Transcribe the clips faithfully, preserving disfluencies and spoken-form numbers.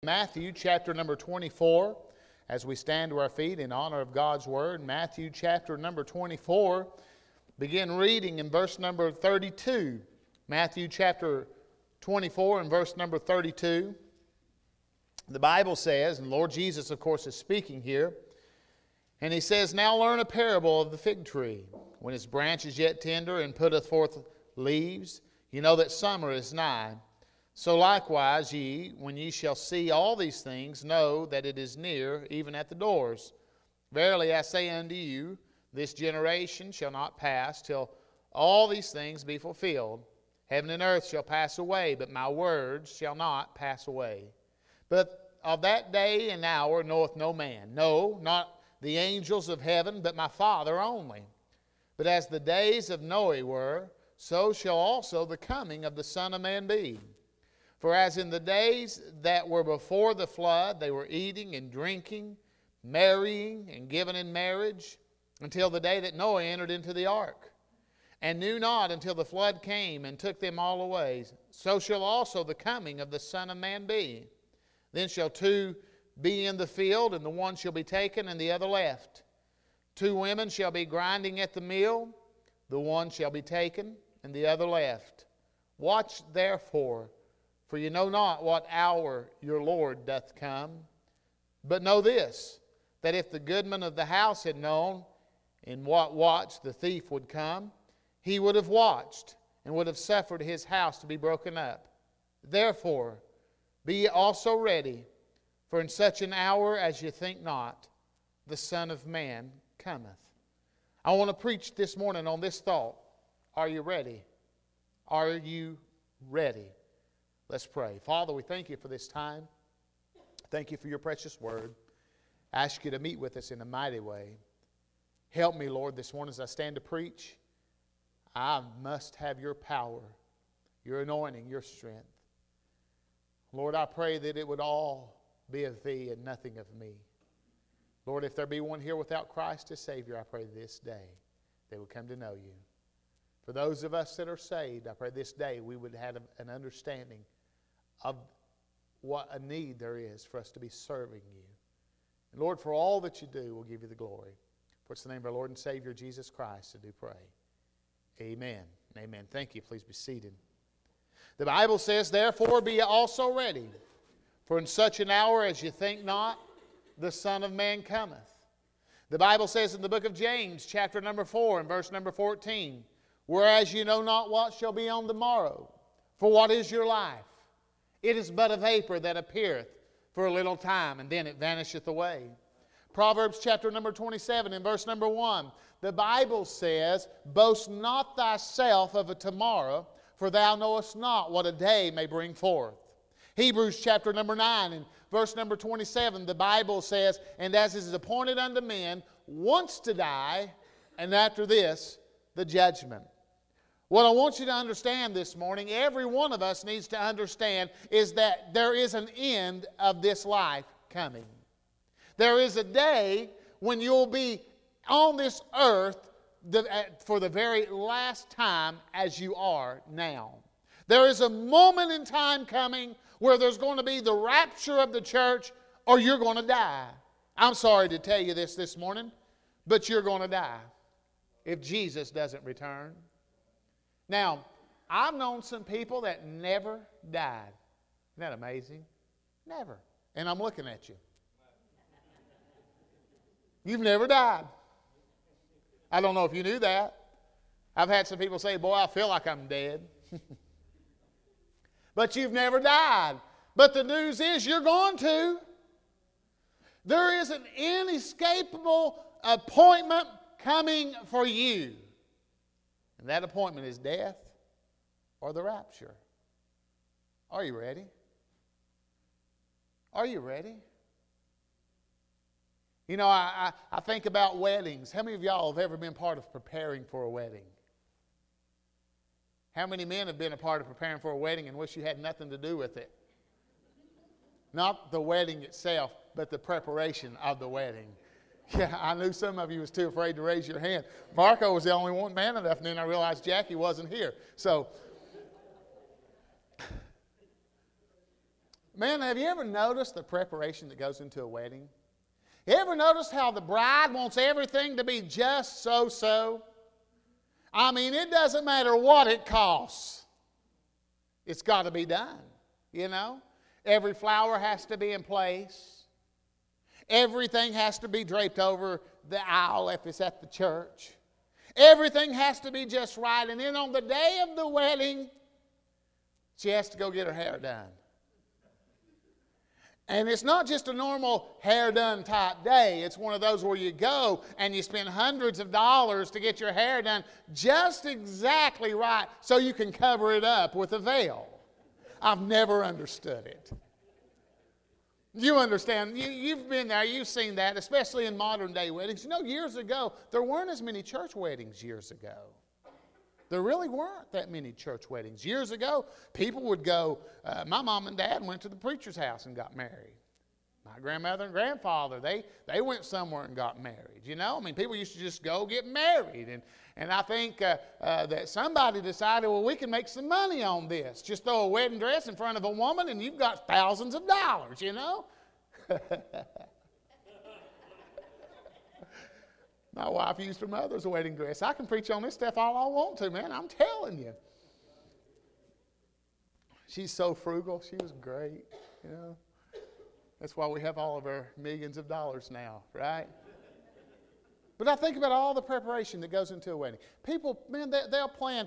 Matthew chapter number twenty-four, as we stand to our feet in honor of God's Word. Matthew chapter number twenty-four, begin reading in verse number thirty-two. Matthew chapter twenty-four and verse number thirty-two. The Bible says, and Lord Jesus, of course, is speaking here, and He says, "Now learn a parable of the fig tree. When its branch is yet tender and putteth forth leaves, you know that summer is nigh. So likewise ye, when ye shall see all these things, know that it is near, even at the doors. Verily I say unto you, this generation shall not pass till all these things be fulfilled. Heaven and earth shall pass away, but my words shall not pass away. But of that day and hour knoweth no man, no, not the angels of heaven, but my Father only. But as the days of Noah were, so shall also the coming of the Son of Man be. For as in the days that were before the flood, they were eating and drinking, marrying and giving in marriage, until the day that Noah entered into the ark, and knew not until the flood came and took them all away. So shall also the coming of the Son of Man be. Then shall two be in the field, and the one shall be taken, and the other left. Two women shall be grinding at the mill, the one shall be taken, and the other left. Watch therefore, for you know not what hour your Lord doth come. But know this, that if the goodman of the house had known in what watch the thief would come, he would have watched, and would have suffered his house to be broken up. Therefore, be ye also ready, for in such an hour as you think not, the Son of Man cometh." I want to preach this morning on this thought. Are you ready? Are you ready? Let's pray. Father, we thank you for this time. Thank you for your precious word. I ask you to meet with us in a mighty way. Help me, Lord, this morning as I stand to preach. I must have your power, your anointing, your strength. Lord, I pray that it would all be of thee and nothing of me. Lord, if there be one here without Christ as Savior, I pray this day they would come to know you. For those of us that are saved, I pray this day we would have an understanding of what a need there is for us to be serving you. And Lord, for all that you do, we'll give you the glory. For it's the name of our Lord and Savior, Jesus Christ, that do pray. Amen. Amen. Thank you. Please be seated. The Bible says, "Therefore be ye also ready, for in such an hour as you think not, the Son of Man cometh." The Bible says in the book of James, chapter number four, and verse number fourteen, "Whereas you know not what shall be on the morrow, for what is your life? It is but a vapor that appeareth for a little time, and then it vanisheth away." Proverbs chapter number twenty-seven and verse number one. The Bible says, "Boast not thyself of a tomorrow, for thou knowest not what a day may bring forth." Hebrews chapter number nine and verse number twenty-seven, the Bible says, "And as it is appointed unto men once to die, and after this, the judgment." What I want you to understand this morning, every one of us needs to understand, is that there is an end of this life coming. There is a day when you'll be on this earth for the very last time as you are now. There is a moment in time coming where there's going to be the rapture of the church, or you're going to die. I'm sorry to tell you this this morning, but you're going to die if Jesus doesn't return. Now, I've known some people that never died. Isn't that amazing? Never. And I'm looking at you. You've never died. I don't know if you knew that. I've had some people say, "Boy, I feel like I'm dead." But you've never died. But the news is you're going to. There is an inescapable appointment coming for you. And that appointment is death or the rapture. Are you ready? Are you ready? You know, I, I, I think about weddings. How many of y'all have ever been part of preparing for a wedding? How many men have been a part of preparing for a wedding and wish you had nothing to do with it? Not the wedding itself, but the preparation of the wedding. Yeah, I knew some of you was too afraid to raise your hand. Marco was the only one man enough, and then I realized Jackie wasn't here. So Man, have you ever noticed the preparation that goes into a wedding? You ever noticed how the bride wants everything to be just so-so? I mean, it doesn't matter what it costs. It's got to be done, you know? Every flower has to be in place. Everything has to be draped over the aisle if it's at the church. Everything has to be just right. And then on the day of the wedding, she has to go get her hair done. And it's not just a normal hair done type day. It's one of those where you go and you spend hundreds of dollars to get your hair done just exactly right so you can cover it up with a veil. I've never understood it. You understand. You, you've been there. You've seen that, especially in modern day weddings. You know, years ago, there weren't as many church weddings years ago. There really weren't that many church weddings. Years ago, people would go, uh, my mom and dad went to the preacher's house and got married. My grandmother and grandfather, they, they went somewhere and got married. You know, I mean, people used to just go get married. And, and I think uh, uh, that somebody decided, well, we can make some money on this. Just throw a wedding dress in front of a woman and you've got thousands of dollars, you know. My wife used her mother's wedding dress. I can preach on this stuff all I want to, man. I'm telling you. She's so frugal. She was great, you know. That's why we have all of our millions of dollars now, right? But I think about all the preparation that goes into a wedding. People, man, they, they'll plan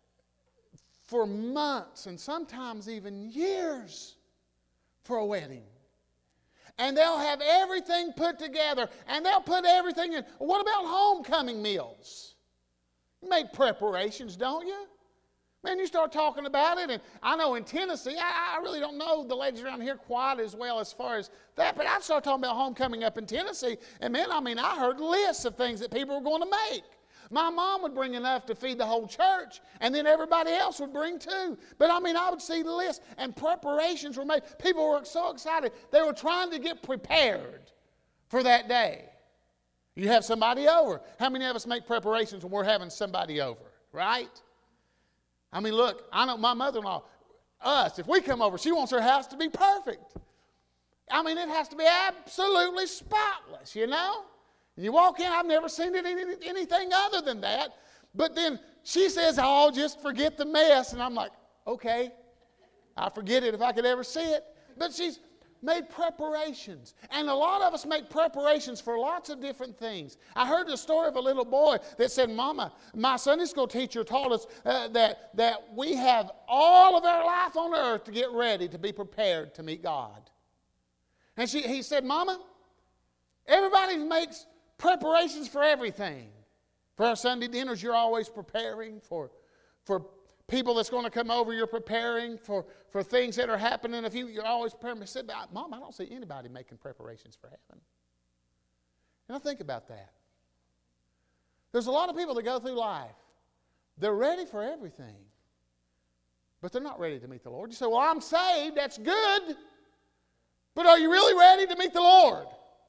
for months and sometimes even years for a wedding. And they'll have everything put together, and they'll put everything in. What about homecoming meals? You make preparations, don't you? Man, you start talking about it, and I know in Tennessee, I, I really don't know the ladies around here quite as well as far as that, but I start talking about homecoming up in Tennessee, and man, I mean, I heard lists of things that people were going to make. My mom would bring enough to feed the whole church, and then everybody else would bring too. But I mean, I would see lists, and preparations were made. People were so excited. They were trying to get prepared for that day. You have somebody over. How many of us make preparations when we're having somebody over, right? I mean, look, I know my mother-in-law, us, if we come over, she wants her house to be perfect. I mean, it has to be absolutely spotless, you know? You walk in, I've never seen it any, anything other than that. But then she says, oh, just forget the mess. And I'm like, okay, I'll forget it if I could ever see it. But she's made preparations. And a lot of us make preparations for lots of different things. I heard the story of a little boy that said, Mama, my Sunday school teacher told us uh, that, that we have all of our life on earth to get ready to be prepared to meet God. And she, he said, Mama, everybody makes preparations for everything. For our Sunday dinners, you're always preparing. For, for people that's going to come over, you're preparing. For, for things that are happening, if you, you're always preparing. I said, Mom, I don't see anybody making preparations for heaven. And I think about that. There's a lot of people that go through life. They're ready for everything. But they're not ready to meet the Lord. You say, well, I'm saved. That's good. But are you really ready to meet the Lord?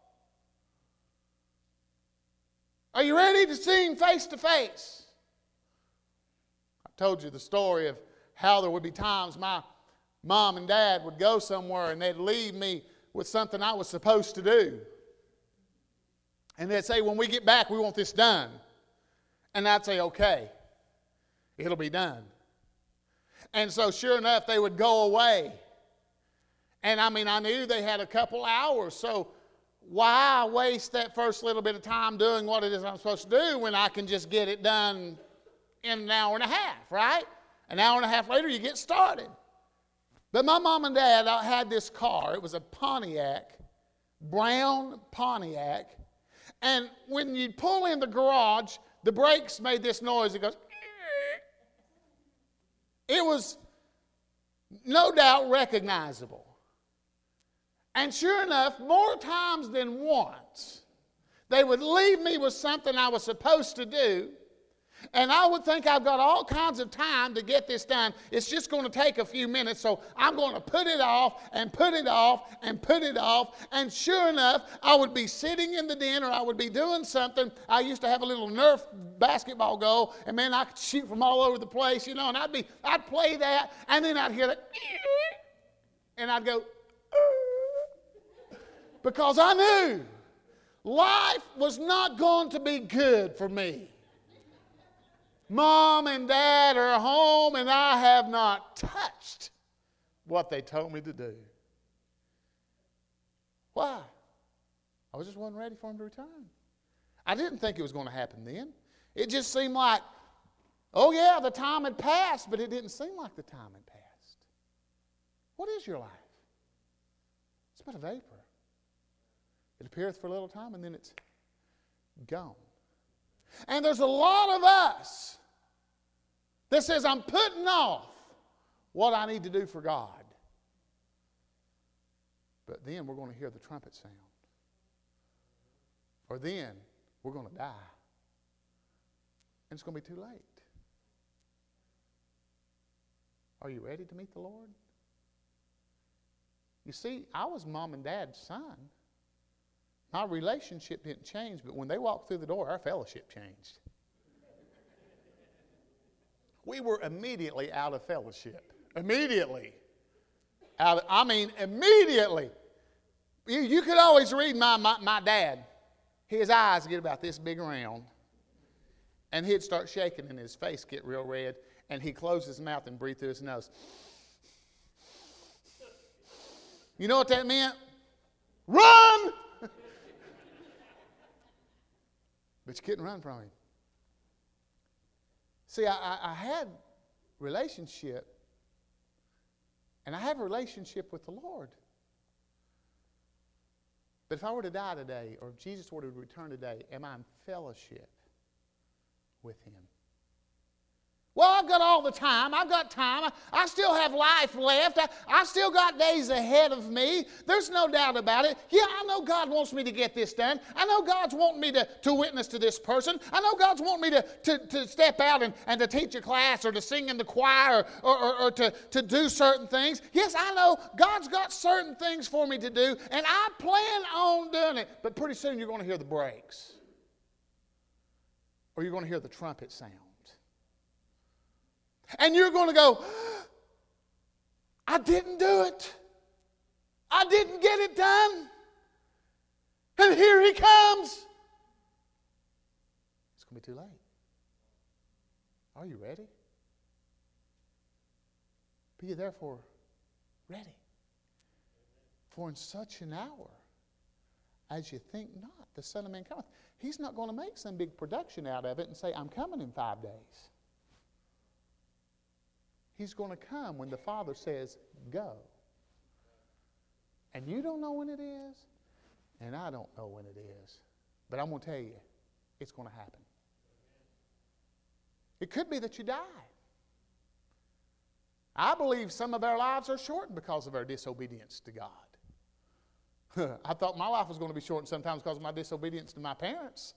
Are you ready to see Him face to face? I told you the story of how there would be times my mom and dad would go somewhere and they'd leave me with something I was supposed to do. And they'd say, when we get back, we want this done. And I'd say, okay, it'll be done. And so sure enough, they would go away. And I mean, I knew they had a couple hours, so why waste that first little bit of time doing what it is I'm supposed to do when I can just get it done in an hour and a half, right? An hour and a half later, you get started. But my mom and dad had this car. It was a Pontiac, brown Pontiac. And when you pull in the garage, the brakes made this noise. It goes, it was no doubt recognizable. And sure enough, more times than once, they would leave me with something I was supposed to do, and I would think I've got all kinds of time to get this done. It's just going to take a few minutes, so I'm going to put it off and put it off and put it off. And sure enough, I would be sitting in the den or I would be doing something. I used to have a little Nerf basketball goal, and man, I could shoot from all over the place, you know, and I'd be, I'd play that, and then I'd hear that, and I'd go, Because I knew life was not going to be good for me. Mom and Dad are home and I have not touched what they told me to do. Why? I was just wasn't ready for them to return. I didn't think it was going to happen then. It just seemed like, oh yeah, the time had passed, but it didn't seem like the time had passed. What is your life? It's but a vapor. It appeareth for a little time and then it's gone. And there's a lot of us that says, I'm putting off what I need to do for God. But then we're going to hear the trumpet sound. Or then we're going to die. And it's going to be too late. Are you ready to meet the Lord? You see, I was mom and dad's son. My relationship didn't change, but when they walked through the door, our fellowship changed. We were immediately out of fellowship. Immediately. Out of, I mean, immediately. You, you could always read my, my, my dad. His eyes get about this big around. And he'd start shaking and his face get real red. And he'd close his mouth and breathe through his nose. You know what that meant? Run! But you couldn't run from him. See, I, I, I had relationship, and I have a relationship with the Lord. But if I were to die today, or if Jesus were to return today, am I in fellowship with Him? Well, I've got all the time. I've got time. I, I still have life left. I, I still got days ahead of me. There's no doubt about it. Yeah, I know God wants me to get this done. I know God's wanting me to, to witness to this person. I know God's wanting me to, to, to step out and, and to teach a class or to sing in the choir or, or, or to, to do certain things. Yes, I know God's got certain things for me to do, and I plan on doing it. But pretty soon you're going to hear the brakes. Or you're going to hear the trumpet sound. And you're going to go, I didn't do it. I didn't get it done. And here He comes. It's going to be too late. Are you ready? Be ye therefore ready. For in such an hour as you think not, the Son of Man cometh. He's not going to make some big production out of it and say, I'm coming in five days. He's going to come when the Father says, go. And you don't know when it is, and I don't know when it is. But I'm going to tell you, it's going to happen. It could be that you die. I believe some of our lives are shortened because of our disobedience to God. I thought my life was going to be shortened sometimes because of my disobedience to my parents.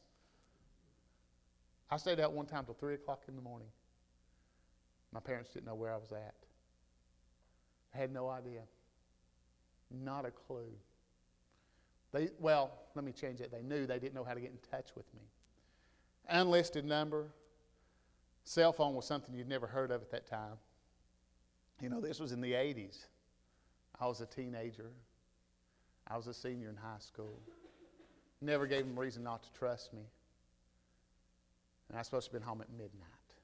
I stayed out one time till three o'clock in the morning. My parents didn't know where I was at. I had no idea. Not a clue. They, well, let me change it. They knew they didn't know how to get in touch with me. Unlisted number. Cell phone was something you'd never heard of at that time. You know, this was in the eighties. I was a teenager. I was a senior in high school. Never gave them reason not to trust me. And I was supposed to have been home at midnight.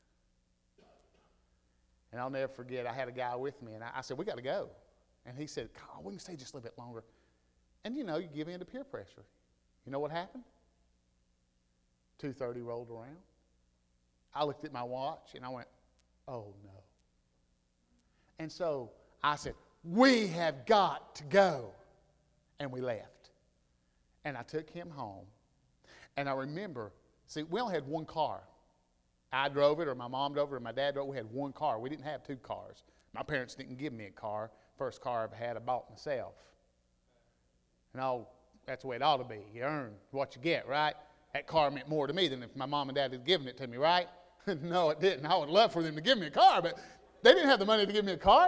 And I'll never forget, I had a guy with me, and I, I said, we got to go. And he said, God, we can stay just a little bit longer. And, you know, you give in to peer pressure. You know what happened? two thirty rolled around. I looked at my watch, and I went, oh, no. And so I said, we have got to go. And we left. And I took him home. And I remember, see, we only had one car. I drove it, or my mom drove it, or my dad drove it. We had one car. We didn't have two cars. My parents didn't give me a car. First car I ever had, I bought myself. And oh, that's the way it ought to be. You earn what you get, right? That car meant more to me than if my mom and dad had given it to me, right? No, it didn't. I would love for them to give me a car, but they didn't have the money to give me a car.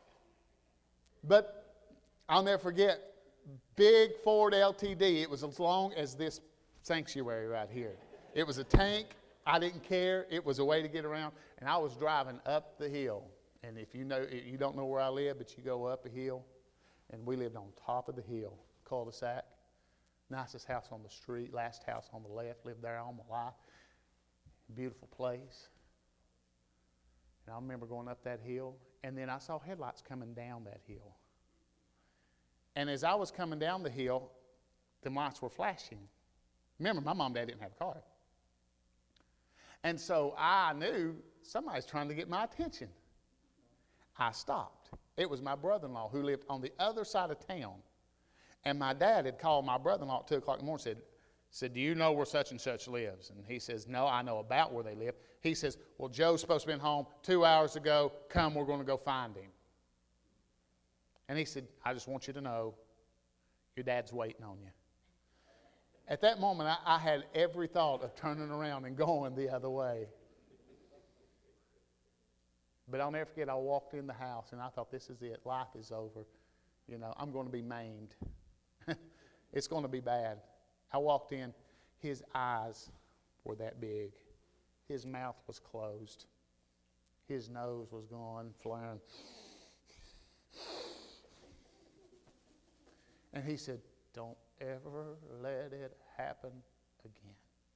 But I'll never forget, big Ford L T D. It was as long as this sanctuary right here. It was a tank. I didn't care. It was a way to get around. And I was driving up the hill. And if you know, you don't know where I live, but you go up a hill. And we lived on top of the hill, cul-de-sac. Nicest house on the street, last house on the left. Lived there all my life. Beautiful place. And I remember going up that hill, and then I saw headlights coming down that hill. And as I was coming down the hill, the lights were flashing. Remember, my mom and dad didn't have a car. And so I knew somebody's trying to get my attention. I stopped. It was my brother-in-law who lived on the other side of town. And my dad had called my brother-in-law at two o'clock in the morning and said, said, do you know where such and such lives? And he says, no, I know about where they live. He says, well, Joe's supposed to be home two hours ago. Come, we're going to go find him. And he said, I just want you to know your dad's waiting on you. At that moment, I, I had every thought of turning around and going the other way. But I'll never forget, I walked in the house, and I thought, this is it. Life is over. You know, I'm going to be maimed. It's going to be bad. I walked in. His eyes were that big. His mouth was closed. His nose was gone, flaring. And he said, don't ever let it happen again.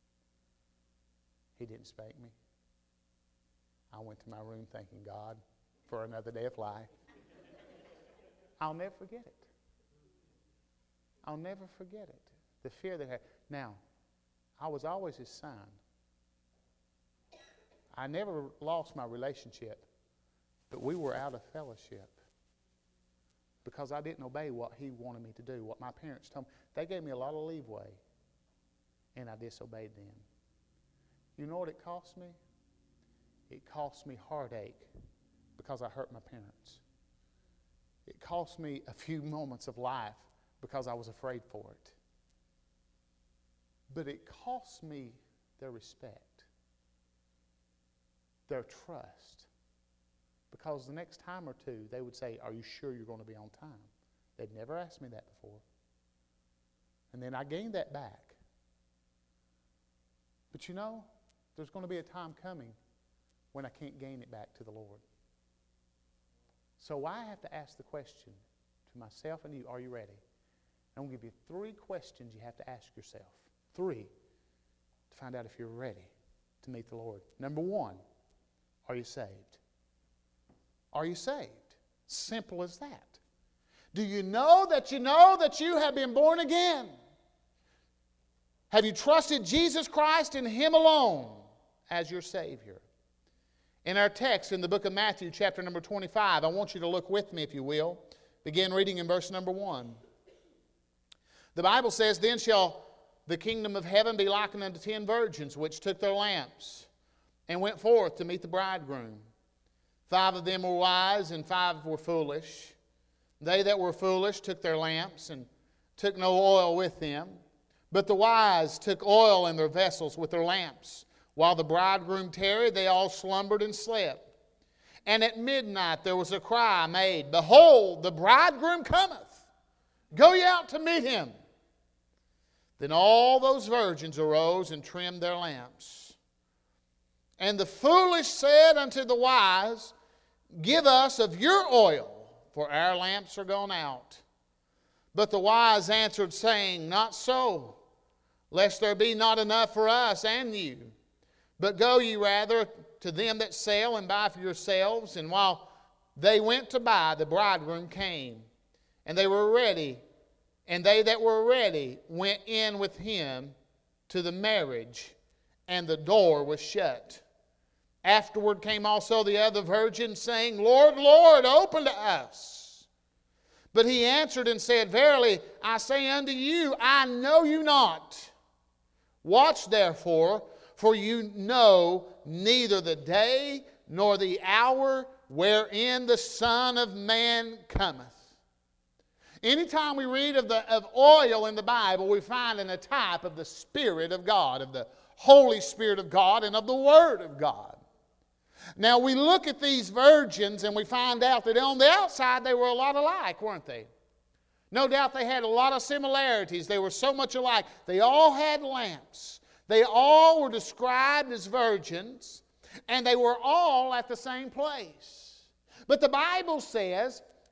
He didn't spank me. I went to my room thanking God for another day of life. I'll never forget it. I'll never forget it. The fear that I had. Now, I was always his son. I never lost my relationship, but we were out of fellowship because I didn't obey what he wanted me to do, what my parents told me. They gave me a lot of leeway, and I disobeyed them. You know what it cost me? It cost me heartache because I hurt my parents. It cost me a few moments of life because I was afraid for it. But it cost me their respect, their trust. Because the next time or two, they would say, are you sure you're going to be on time? They'd never asked me that before. And then I gained that back. But you know, there's going to be a time coming when I can't gain it back to the Lord. So I have to ask the question to myself and you, are you ready? I'm going to give you three questions you have to ask yourself. Three, to find out if you're ready to meet the Lord. Number one, are you saved? Are you saved? Simple as that. Do you know that you know that you have been born again? Have you trusted Jesus Christ and Him alone as your Savior? In our text in the book of Matthew, chapter number twenty-five, I want you to look with me, if you will. Begin reading in verse number one. The Bible says, then shall the kingdom of heaven be likened unto ten virgins, which took their lamps, and went forth to meet the bridegroom. Five of them were wise, and five were foolish. They that were foolish took their lamps, and took no oil with them. But the wise took oil in their vessels with their lamps. While the bridegroom tarried, they all slumbered and slept. And at midnight there was a cry made, behold, the bridegroom cometh. Go ye out to meet him. Then all those virgins arose and trimmed their lamps. And the foolish said unto the wise, give us of your oil, for our lamps are gone out. But the wise answered, saying, not so, lest there be not enough for us and you. But go ye rather to them that sell and buy for yourselves. And while they went to buy, the bridegroom came. And they were ready. And they that were ready went in with him to the marriage. And the door was shut. Afterward came also the other virgins, saying, Lord, Lord, open to us. But he answered and said, verily, I say unto you, I know you not. Watch therefore, for you know neither the day nor the hour wherein the Son of Man cometh. Anytime we read of, the, of oil in the Bible, we find in a type of the Spirit of God, of the Holy Spirit of God, and of the Word of God. Now we look at these virgins and we find out that on the outside they were a lot alike, weren't they? No doubt they had a lot of similarities. They were so much alike. They all had lamps. They all were described as virgins, and they were all at the same place. But the Bible says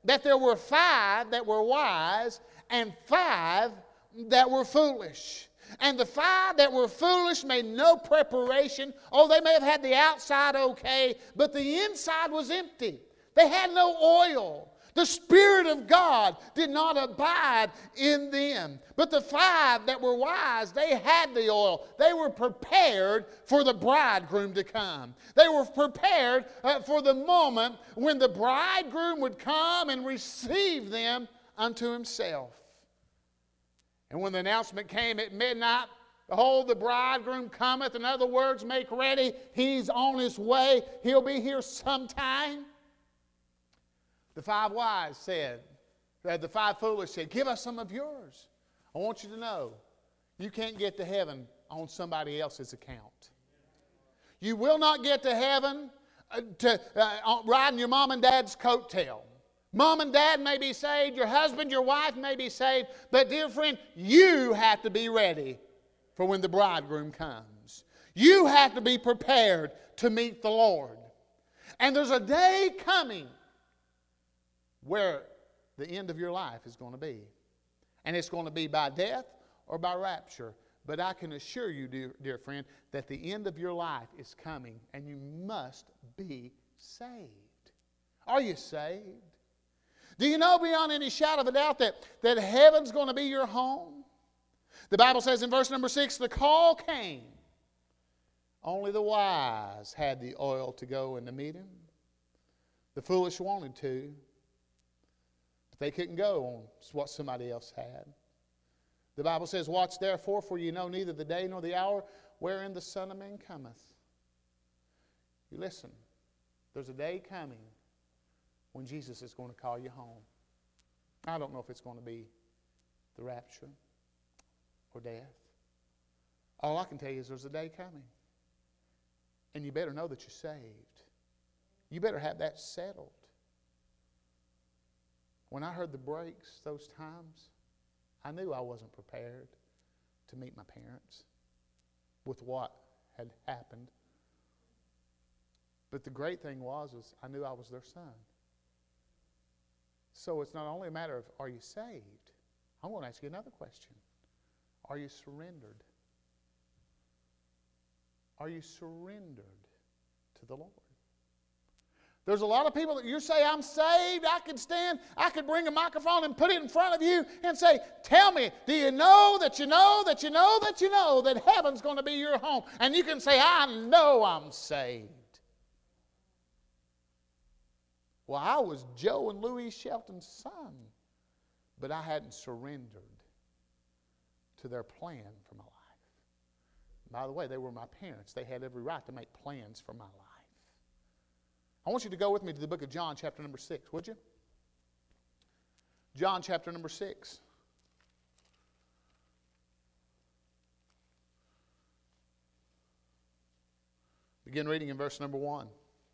that there were five that were wise and five that were foolish. And the five that were foolish made no preparation. Oh, they may have had the outside okay, but the inside was empty. They had no oil. The Spirit of God did not abide in them. But the five that were wise, they had the oil. They were prepared for the bridegroom to come. They were prepared uh, for the moment when the bridegroom would come and receive them unto himself. And when the announcement came at midnight, behold, the bridegroom cometh. In other words, make ready. He's on his way. He'll be here sometime. The five wise said, the five foolish said, give us some of yours. I want you to know, you can't get to heaven on somebody else's account. You will not get to heaven uh, to, uh, riding your mom and dad's coattail. Mom and dad may be saved, your husband, your wife may be saved, but dear friend, you have to be ready for when the bridegroom comes. You have to be prepared to meet the Lord. And there's a day coming where the end of your life is going to be. And it's going to be by death or by rapture. But I can assure you, dear, dear friend, that the end of your life is coming and you must be saved. Are you saved? Do you know beyond any shadow of a doubt that, that heaven's going to be your home? The Bible says in verse number six, the call came. Only the wise had the oil to go and to meet him. The foolish wanted to. They couldn't go on what somebody else had. The Bible says, watch therefore, for you know neither the day nor the hour wherein the Son of Man cometh. You listen, there's a day coming when Jesus is going to call you home. I don't know if it's going to be the rapture or death. All I can tell you is there's a day coming. And you better know that you're saved. You better have that settled. When I heard the breaks those times, I knew I wasn't prepared to meet my parents with what had happened. But the great thing was, was I knew I was their son. So it's not only a matter of, are you saved? I'm going to ask you another question. Are you surrendered? Are you surrendered to the Lord? There's a lot of people that you say, I'm saved, I could stand, I could bring a microphone and put it in front of you and say, tell me, do you know that you know that you know that you know that heaven's going to be your home? And you can say, I know I'm saved. Well, I was Joe and Louise Shelton's son, but I hadn't surrendered to their plan for my life. By the way, they were my parents. They had every right to make plans for my life. I want you to go with me to the book of John, chapter number six, would you? John, chapter number six. Begin reading in verse number one.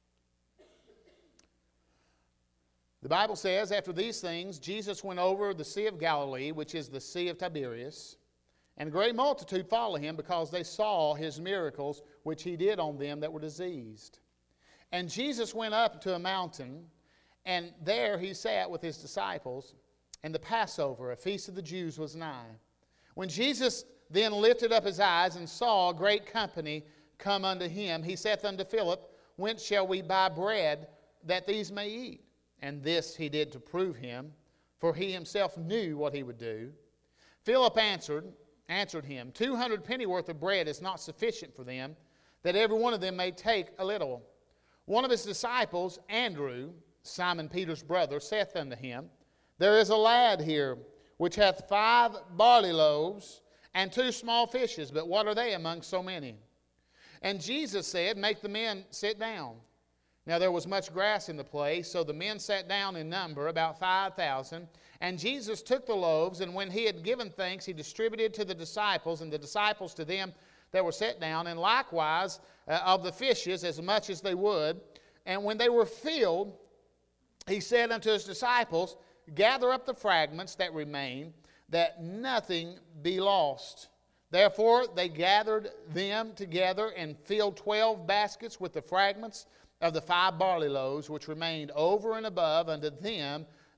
The Bible says, after these things, Jesus went over the Sea of Galilee, which is the Sea of Tiberias, and a great multitude followed him because they saw his miracles, which he did on them that were diseased. And Jesus went up to a mountain, and there he sat with his disciples, and the Passover, a feast of the Jews, was nigh. When Jesus then lifted up his eyes and saw a great company come unto him, he saith unto Philip, whence shall we buy bread that these may eat? And this he did to prove him, for he himself knew what he would do. Philip answered, answered him, Two hundred pennyworth of bread is not sufficient for them, that every one of them may take a little. One of his disciples, Andrew, Simon Peter's brother, saith unto him, There is a lad here, which hath five barley loaves, and two small fishes, but what are they among so many? And Jesus said, Make the men sit down. Now there was much grass in the place, so the men sat down in number, about five thousand. And Jesus took the loaves, and when he had given thanks, he distributed to the disciples, and the disciples to them that were set down, and likewise uh, of the fishes as much as they would. And when they were filled, he said unto his disciples, Gather up the fragments that remain, that nothing be lost. Therefore they gathered them together and filled twelve baskets with the fragments of the five barley loaves, which remained over and above unto them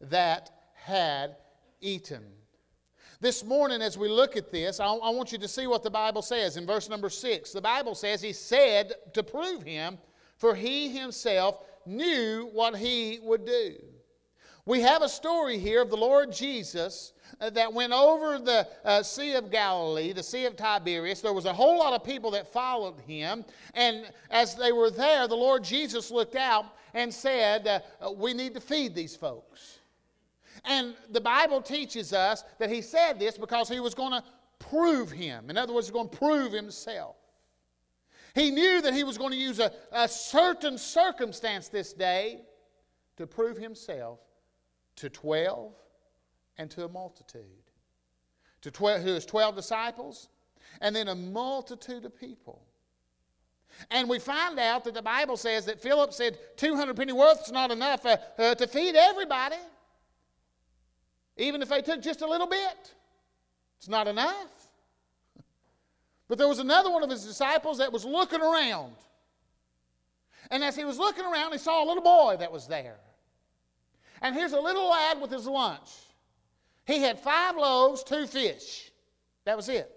that had eaten. This morning, as we look at this, I, I want you to see what the Bible says in verse number six. The Bible says, He said to prove him, for He Himself knew what He would do. We have a story here of the Lord Jesus uh, that went over the uh, Sea of Galilee, the Sea of Tiberias. There was a whole lot of people that followed Him. And as they were there, the Lord Jesus looked out and said, uh, we need to feed these folks. And the Bible teaches us that He said this because He was going to prove Him. In other words, He was going to prove Himself. He knew that He was going to use a, a certain circumstance this day to prove Himself to twelve and to a multitude. To twelve, who is twelve disciples, and then a multitude of people. And we find out that the Bible says that Philip said two hundred penny worth is not enough uh, uh, to feed everybody. Even if they took just a little bit, it's not enough. But there was another one of His disciples that was looking around. And as he was looking around, he saw a little boy that was there. And here's a little lad with his lunch. He had five loaves, two fish. That was it.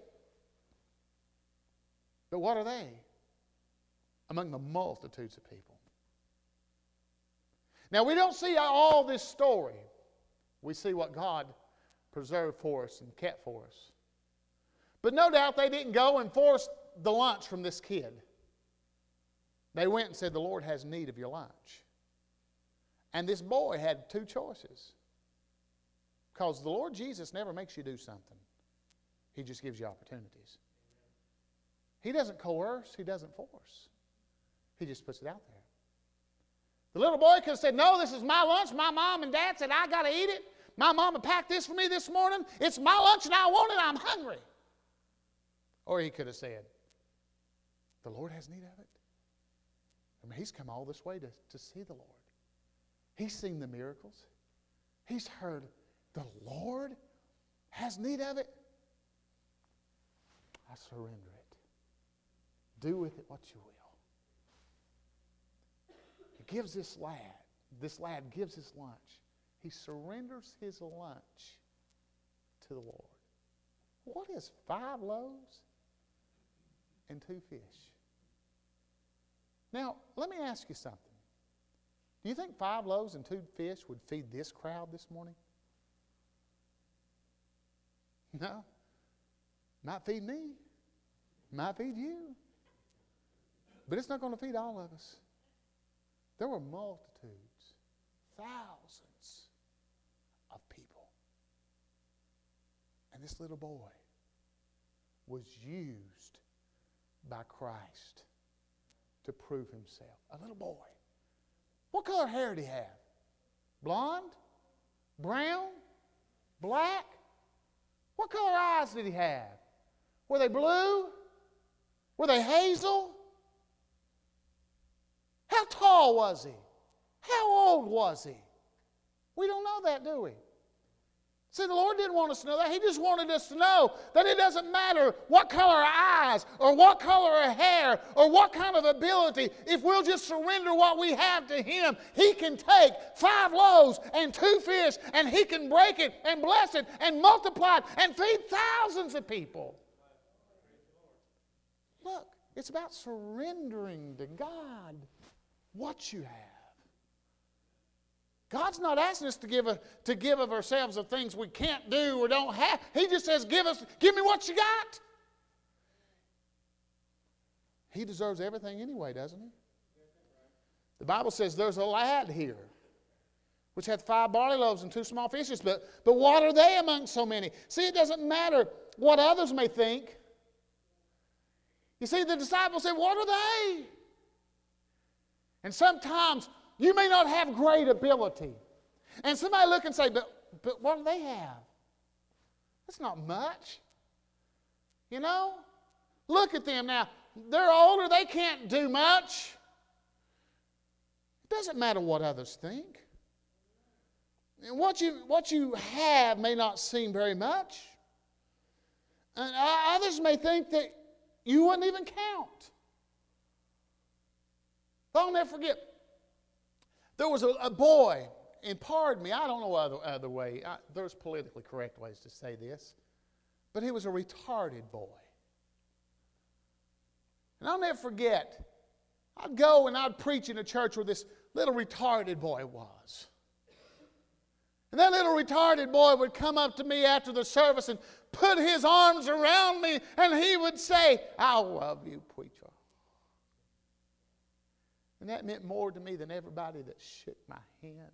But what are they among the multitudes of people? Now, we don't see all this story. We see what God preserved for us and kept for us. But no doubt they didn't go and force the lunch from this kid. They went and said, the Lord has need of your lunch. And this boy had two choices. Because the Lord Jesus never makes you do something. He just gives you opportunities. He doesn't coerce. He doesn't force. He just puts it out there. The little boy could have said, no, this is my lunch. My mom and dad said I got to eat it. My mama packed this for me this morning. It's my lunch and I want it. I'm hungry. Or he could have said, the Lord has need of it. I mean, he's come all this way to, to see the Lord. He's seen the miracles. He's heard the Lord has need of it. I surrender it. Do with it what you will. He gives this lad, this lad gives his lunch. He surrenders his lunch to the Lord. What is five loaves and two fish? Now, let me ask you something. Do you think five loaves and two fish would feed this crowd this morning? No. Might feed me. Might feed you. But it's not going to feed all of us. There were multitudes, thousands of people. And this little boy was used by Christ to prove Himself. A little boy. What color hair did he have? Blonde? Brown? Black? What color eyes did he have? Were they blue? Were they hazel? How tall was he? How old was he? We don't know that, do we? See, the Lord didn't want us to know that. He just wanted us to know that it doesn't matter what color eyes or what color of hair or what kind of ability. If we'll just surrender what we have to Him, He can take five loaves and two fish and He can break it and bless it and multiply it and feed thousands of people. Look, it's about surrendering to God what you have. God's not asking us to give, a, to give of ourselves of things we can't do or don't have. He just says, give us, give me what you got. He deserves everything anyway, doesn't He? The Bible says there's a lad here which hath five barley loaves and two small fishes, but, but what are they among so many? See, it doesn't matter what others may think. You see, the disciples said, what are they? And sometimes you may not have great ability. And somebody look and say, but, but what do they have? That's not much. You know? Look at them now. They're older. They can't do much. It doesn't matter what others think. And what you, what you have may not seem very much. And others may think that you wouldn't even count. I'll never forget. There was a, a boy and pardon me, I don't know other, other way. I, there's politically correct ways to say this. But he was a retarded boy. And I'll never forget, I'd go and I'd preach in a church where this little retarded boy was. And that little retarded boy would come up to me after the service and put his arms around me, and he would say, "I love you, preacher." And that meant more to me than everybody that shook my hand.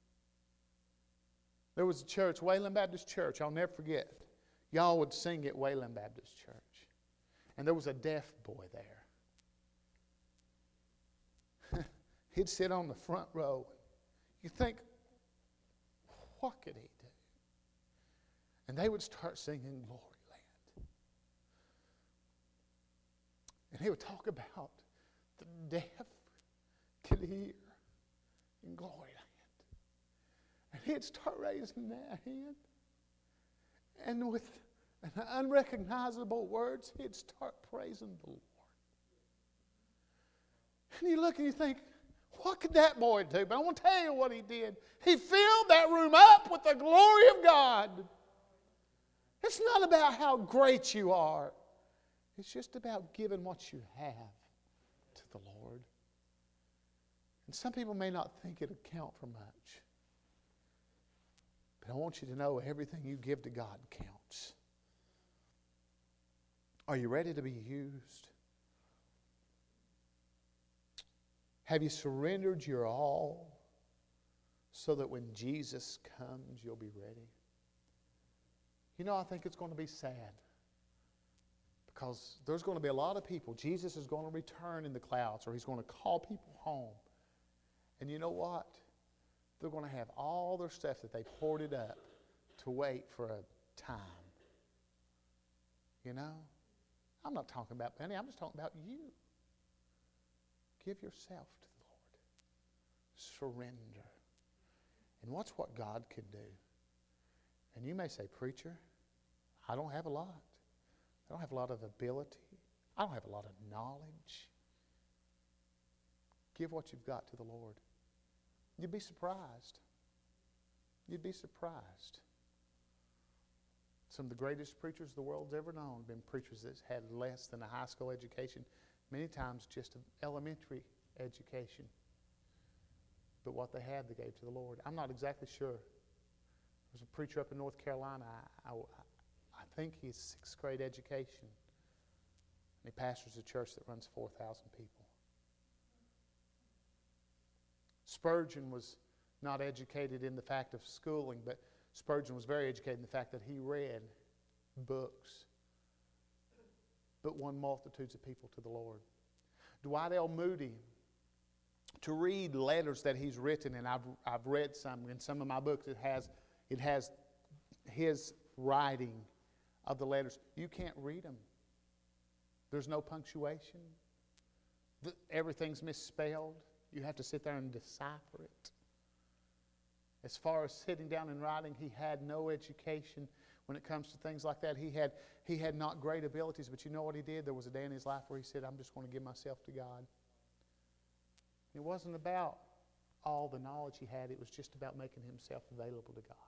There was a church, Wayland Baptist Church, I'll never forget. Y'all would sing at Wayland Baptist Church. And there was a deaf boy there. He'd sit on the front row. You think, what could he do? And they would start singing Glory Land. And he would talk about the deaf could hear in Glory Land. And he'd start raising that hand. And with unrecognizable words, he'd start praising the Lord. And you look and you think, what could that boy do? But I want to tell you what he did. He filled that room up with the glory of God. It's not about how great you are. It's just about giving what you have to the Lord. And some people may not think it'll count for much. But I want you to know everything you give to God counts. Are you ready to be used? Have you surrendered your all so that when Jesus comes, you'll be ready? You know, I think it's going to be sad because there's going to be a lot of people. Jesus is going to return in the clouds, or he's going to call people home. And you know what? They're going to have all their stuff that they hoarded up to wait for a time. You know? I'm not talking about money. I'm just talking about you. Give yourself to the Lord. Surrender. And watch what God can do. And you may say, "Preacher, I don't have a lot. I don't have a lot of ability. I don't have a lot of knowledge." Give what you've got to the Lord. You'd be surprised. You'd be surprised. Some of the greatest preachers the world's ever known have been preachers that had less than a high school education, many times just an elementary education. But what they had, they gave to the Lord. I'm not exactly sure. There was a preacher up in North Carolina. I, I, I think he's sixth grade education. And he pastors a church that runs four thousand people. Spurgeon was not educated in the fact of schooling, but Spurgeon was very educated in the fact that he read books, but won multitudes of people to the Lord. Dwight L. Moody, to read letters that he's written, and I've I've read some in some of my books. It has it has his writing of the letters. You can't read them. There's no punctuation. The, everything's misspelled. You have to sit there and decipher it. As far as sitting down and writing, he had no education when it comes to things like that. He had he had not great abilities, but you know what he did? There was a day in his life where he said, "I'm just going to give myself to God." It wasn't about all the knowledge he had. It was just about making himself available to God.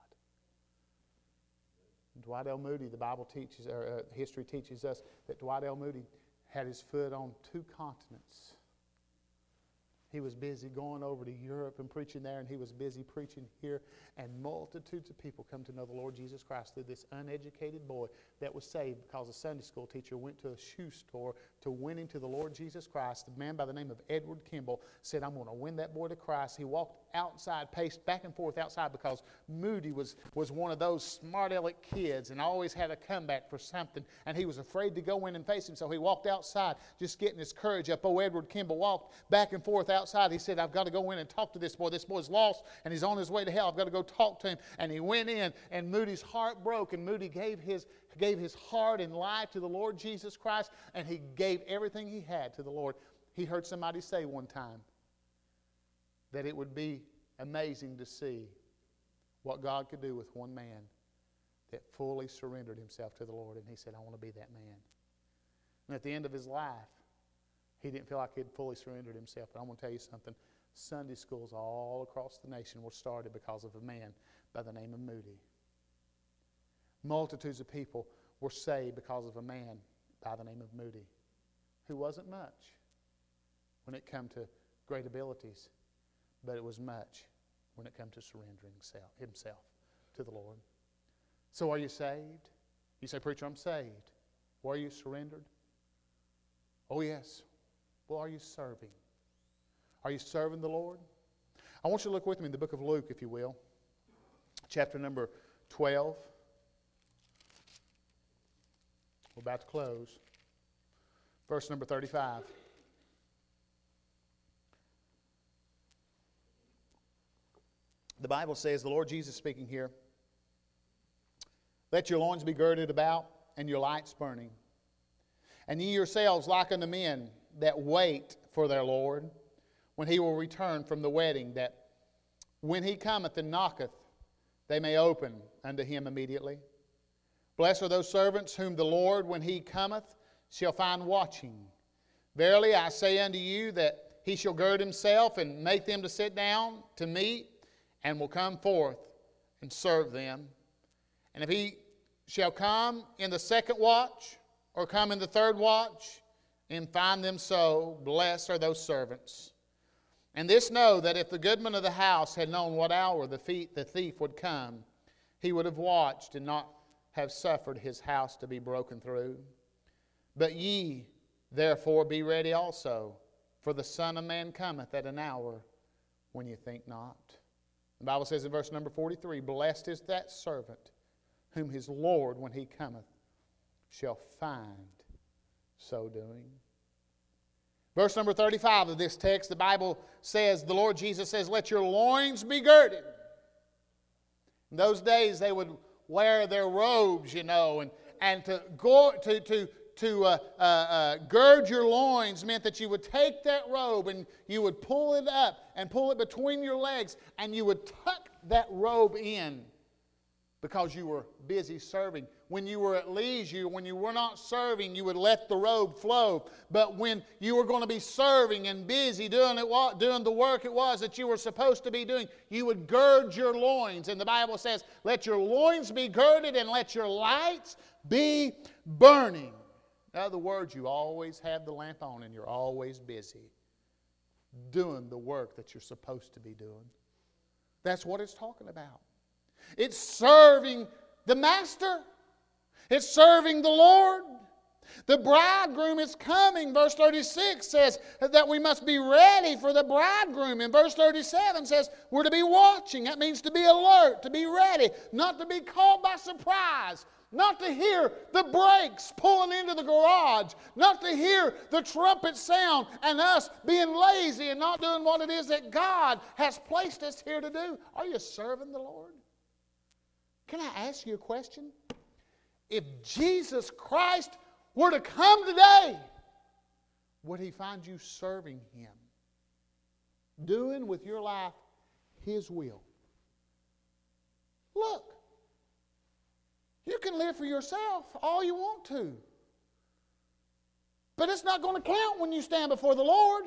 And Dwight L. Moody, the Bible teaches, or uh, history teaches us that Dwight L. Moody had his foot on two continents. He was busy going over to Europe and preaching there, and he was busy preaching here. And multitudes of people come to know the Lord Jesus Christ through this uneducated boy that was saved because a Sunday school teacher went to a shoe store to win him to the Lord Jesus Christ. The man by the name of Edward Kimball said, "I'm going to win that boy to Christ." He walked outside, paced back and forth outside because Moody was, was one of those smart-aleck kids and always had a comeback for something. And he was afraid to go in and face him, so he walked outside, just getting his courage up. Oh, Edward Kimball walked back and forth outside. He said, "I've got to go in and talk to this boy. This boy's lost, and he's on his way to hell. I've got to go talk to him." And he went in, and Moody's heart broke, and Moody gave his, gave his heart and life to the Lord Jesus Christ, and he gave everything he had to the Lord. He heard somebody say one time that it would be amazing to see what God could do with one man that fully surrendered himself to the Lord. And he said, "I want to be that man." And at the end of his life, he didn't feel like he'd fully surrendered himself. But I'm going to tell you something. Sunday schools all across the nation were started because of a man by the name of Moody. Multitudes of people were saved because of a man by the name of Moody, who wasn't much when it came to great abilities, but it was much when it came to surrendering himself to the Lord. So are you saved? You say, preacher, I'm saved. Well, are you surrendered? Oh, yes. Well, are you serving? Are you serving the Lord? I want you to look with me in the book of Luke, if you will. Chapter number twelve. We're about to close. Verse number thirty-five. The Bible says, the Lord Jesus speaking here, let your loins be girded about, and your lights burning. And ye yourselves like unto men that wait for their Lord, when he will return from the wedding, that when he cometh and knocketh, they may open unto him immediately. Blessed are those servants whom the Lord, when he cometh, shall find watching. Verily I say unto you that he shall gird himself and make them to sit down to meat, and will come forth and serve them. And if he shall come in the second watch, or come in the third watch, and find them so, blessed are those servants. And this know, that if the goodman of the house had known what hour the thief would come, he would have watched and not have suffered his house to be broken through. But ye, therefore, be ready also, for the Son of Man cometh at an hour when you think not. The Bible says in verse number forty-three, blessed is that servant whom his Lord, when he cometh, shall find so doing. Verse number thirty-five of this text, the Bible says, the Lord Jesus says, let your loins be girded. In those days they would wear their robes, you know, and, and to go to to to uh, uh, uh, gird your loins meant that you would take that robe and you would pull it up and pull it between your legs, and you would tuck that robe in because you were busy serving. When you were at leisure, when you were not serving, you would let the robe flow. But when you were going to be serving and busy doing it, doing the work it was that you were supposed to be doing, you would gird your loins. And the Bible says, let your loins be girded and let your lights be burning. In other words, you always have the lamp on and you're always busy doing the work that you're supposed to be doing. That's what it's talking about. It's serving the Master. It's serving the Lord. The bridegroom is coming. Verse thirty-six says that we must be ready for the bridegroom. And verse thirty-seven says we're to be watching. That means to be alert, to be ready, not to be caught by surprise. Not to hear the brakes pulling into the garage. Not to hear the trumpet sound and us being lazy and not doing what it is that God has placed us here to do. Are you serving the Lord? Can I ask you a question? If Jesus Christ were to come today, would He find you serving Him? Doing with your life His will? Look. You can live for yourself all you want to. But it's not going to count when you stand before the Lord.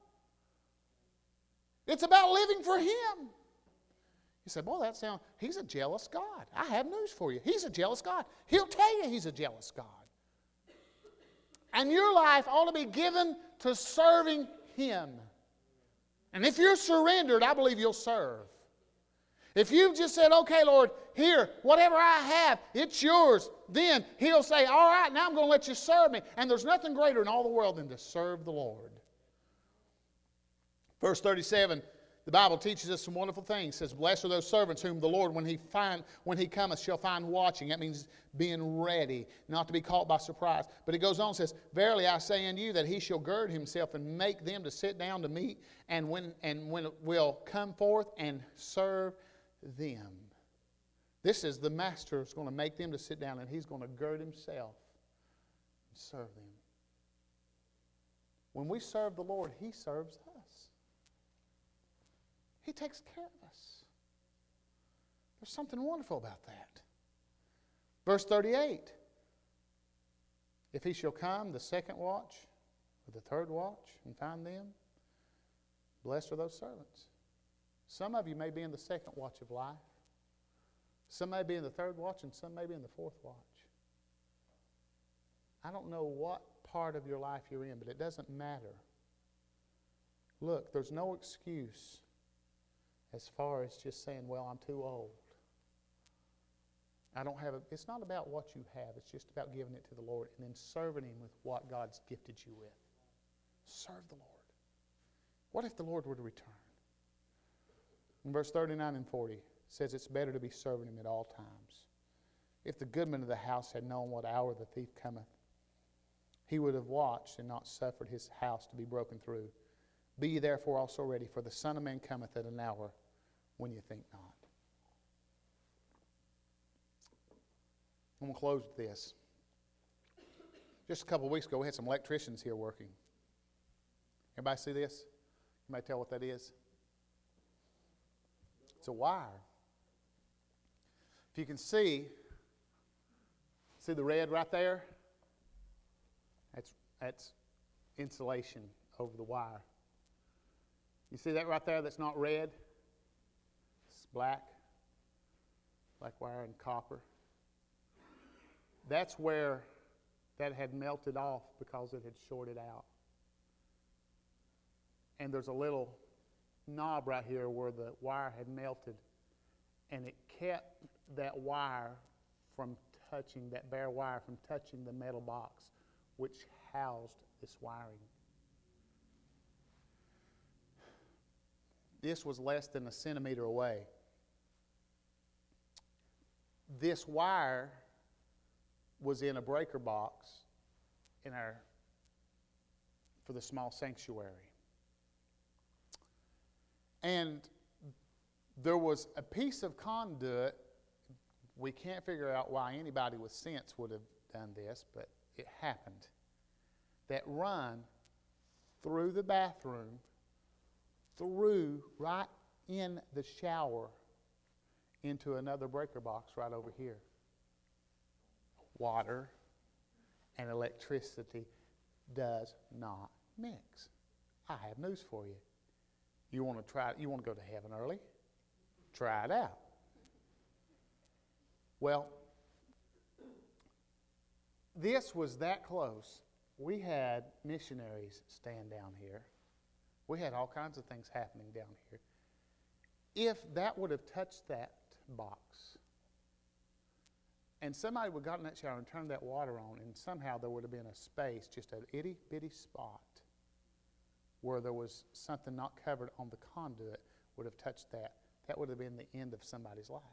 It's about living for Him. You say, boy, that sounds, He's a jealous God. I have news for you. He's a jealous God. He'll tell you He's a jealous God. And your life ought to be given to serving Him. And if you're surrendered, I believe you'll serve. If you've just said, okay, Lord, here, whatever I have, it's yours, then He'll say, all right, now I'm going to let you serve me. And there's nothing greater in all the world than to serve the Lord. Verse thirty-seven, the Bible teaches us some wonderful things. It says, blessed are those servants whom the Lord, when He find, when He cometh, shall find watching. That means being ready, not to be caught by surprise. But it goes on and says, verily I say unto you that He shall gird Himself and make them to sit down to meat, and when, and when it will come forth and serve them. This is the Master is going to make them to sit down, and He's going to gird Himself and serve them. When we serve the Lord, He serves us. He takes care of us. There's something wonderful about that. Verse thirty-eight. If He shall come the second watch or the third watch and find them, Blessed are those servants. Some of you may be in the second watch of life. Some may be in the third watch, and some may be in the fourth watch. I don't know what part of your life you're in, but it doesn't matter. Look, there's no excuse as far as just saying, well, I'm too old. I don't have a, it's not about what you have. It's just about giving it to the Lord and then serving Him with what God's gifted you with. Serve the Lord. What if the Lord were to return? In verse thirty-nine and forty, it says it's better to be serving Him at all times. If the goodman of the house had known what hour the thief cometh, he would have watched and not suffered his house to be broken through. Be ye therefore also ready, for the Son of Man cometh at an hour when you think not. I'm going to close with this. Just a couple of weeks ago, we had some electricians here working. Everybody see this? Anybody tell what that is? It's a wire. If you can see, see the red right there? That's, that's insulation over the wire. You see that right there that's not red? It's black. Black wire and copper. That's where that had melted off because it had shorted out. And there's a little knob right here where the wire had melted, and it kept that wire from touching, that bare wire from touching the metal box which housed this wiring. This was less than a centimeter away. This wire was in a breaker box in our for the small sanctuary. And there was a piece of conduit. We can't figure out why anybody with sense would have done this, but it happened. That run through the bathroom, through right in the shower, into another breaker box right over here. Water and electricity does not mix. I have news for you. You want to try? You want to go to heaven early? Try it out. Well, this was that close. We had missionaries stand down here. We had all kinds of things happening down here. If that would have touched that box, and somebody would have gotten in that shower and turned that water on, and somehow there would have been a space, just a itty bitty spot, where there was something not covered on the conduit, would have touched that, that would have been the end of somebody's life.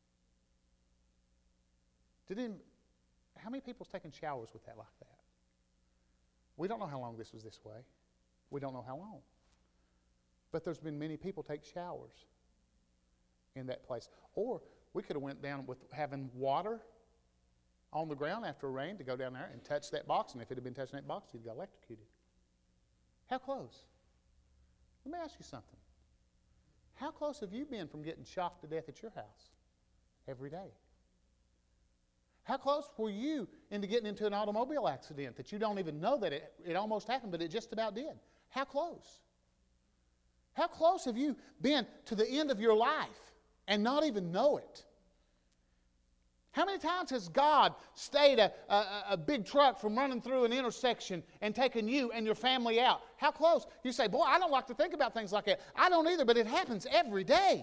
Did any, how many people's taken showers with that like that? We don't know how long this was this way. We don't know how long. But there's been many people take showers in that place. Or we could have went down with having water on the ground after a rain to go down there and touch that box, and if it had been touching that box, you'd got electrocuted. How close? Let me ask you something. How close have you been from getting shocked to death at your house every day? How close were you into getting into an automobile accident that you don't even know that it, it almost happened, but it just about did? How close? How close have you been to the end of your life and not even know it? How many times has God stayed a, a, a big truck from running through an intersection and taking you and your family out? How close? You say, boy, I don't like to think about things like that. I don't either, but it happens every day.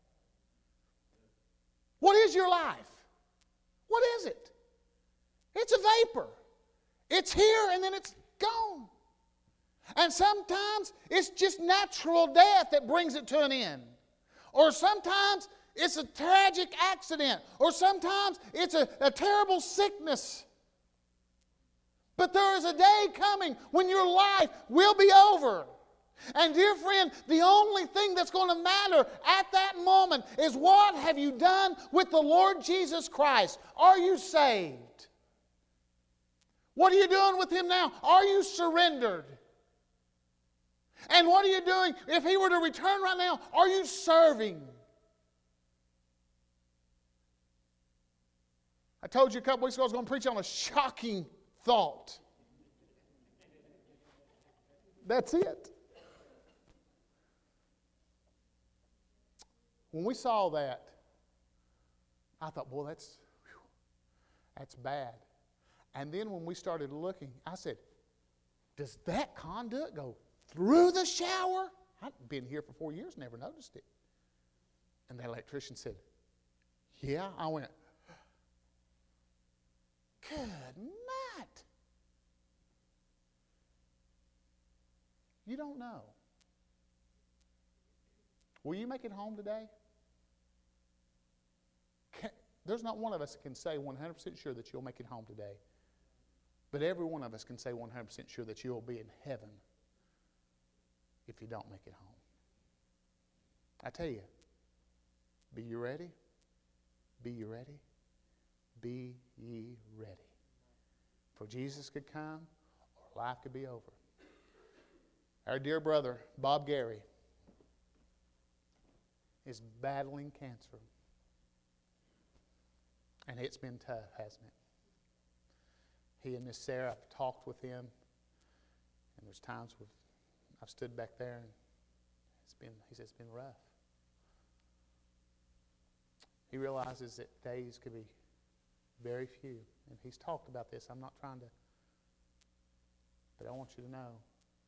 What is your life? What is it? It's a vapor. It's here and then it's gone. And sometimes it's just natural death that brings it to an end. Or sometimes it's a tragic accident. Or sometimes it's a, a terrible sickness. But there is a day coming when your life will be over. And dear friend, the only thing that's going to matter at that moment is what have you done with the Lord Jesus Christ? Are you saved? What are you doing with Him now? Are you surrendered? And what are you doing if He were to return right now? Are you serving? I told you a couple weeks ago I was going to preach on a shocking thought. That's it. When we saw that, I thought, boy, that's, whew, that's bad. And then when we started looking, I said, does that conduit go through the shower? I've been here for four years, never noticed it. And the electrician said, yeah. I went, good night. You don't know. Will you make it home today? Can, there's not one of us that can say one hundred percent sure that you'll make it home today. But every one of us can say one hundred percent sure that you'll be in heaven if you don't make it home. I tell you, be you ready? Be you ready? Be ye ready. For Jesus could come or life could be over. Our dear brother, Bob Gary, is battling cancer. And it's been tough, hasn't it? He and Miss Sarah have talked with him. And there's times where I've stood back there and it's been, he says it's been rough. He realizes that days could be very few. And he's talked about this. I'm not trying to, but I want you to know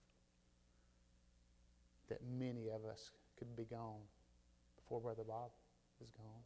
that many of us could be gone before Brother Bob is gone.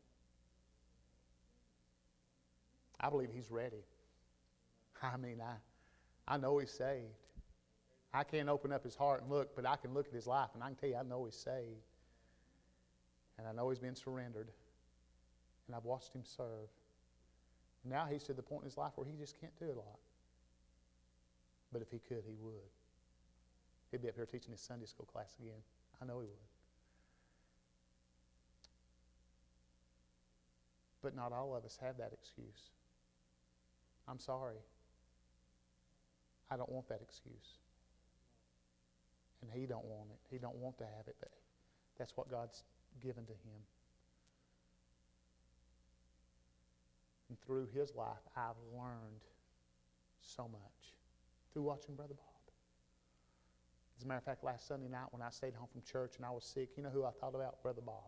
I believe he's ready. I mean, I, I know he's saved. I can't open up his heart and look, but I can look at his life and I can tell you I know he's saved. And I know he's been surrendered. And I've watched him serve. Now he's to the point in his life where he just can't do a lot. But if he could, he would. He'd be up here teaching his Sunday school class again. I know he would. But not all of us have that excuse. I'm sorry. I don't want that excuse. And he don't want it. He don't want to have it, but that's what God's given to him. And through his life, I've learned so much through watching Brother Bob. As a matter of fact, last Sunday night when I stayed home from church and I was sick, you know who I thought about? Brother Bob.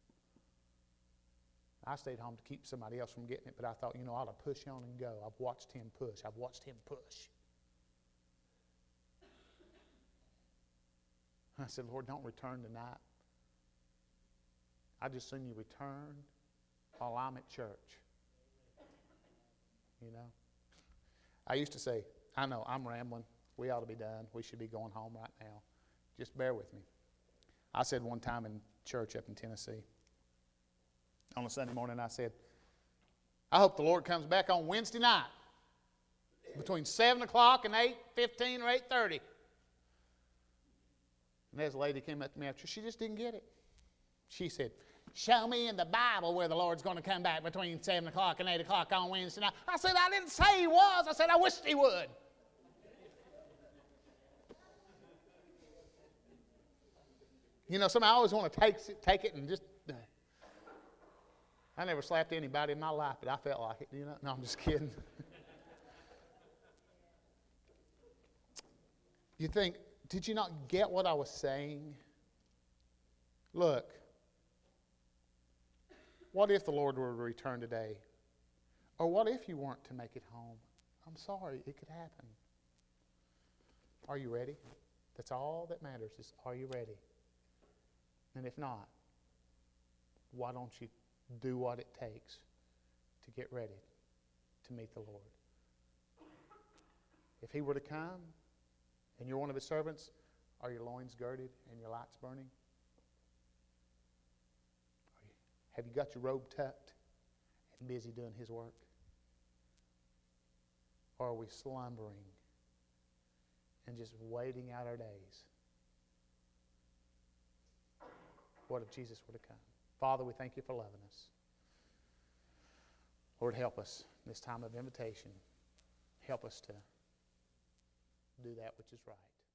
I stayed home to keep somebody else from getting it, but I thought, you know, I ought to push on and go. I've watched him push. I've watched him push. I said, Lord, don't return tonight. I just seen you return while I'm at church. You know? I used to say, I know, I'm rambling. We ought to be done. We should be going home right now. Just bear with me. I said one time in church up in Tennessee, on a Sunday morning, I said, I hope the Lord comes back on Wednesday night between seven o'clock and eight fifteen or eight thirty. And there's a lady came up to me after. She just didn't get it. She said, show me in the Bible where the Lord's going to come back between seven o'clock and eight o'clock on Wednesday night. I said, I didn't say he was. I said, I wished he would. You know, somebody always want to take it, take it and just... Uh, I never slapped anybody in my life, but I felt like it. You know? No, I'm just kidding. You think, did you not get what I was saying? Look, what if the Lord were to return today? Or what if you weren't to make it home? I'm sorry, it could happen. Are you ready? That's all that matters is, are you ready? And if not, why don't you do what it takes to get ready to meet the Lord? If he were to come and you're one of his servants, are your loins girded and your lights burning? Are you, have you got your robe tucked and busy doing his work? Or are we slumbering and just waiting out our days? What if Jesus were to come? Father, we thank you for loving us. Lord, help us in this time of invitation. Help us to do that which is right.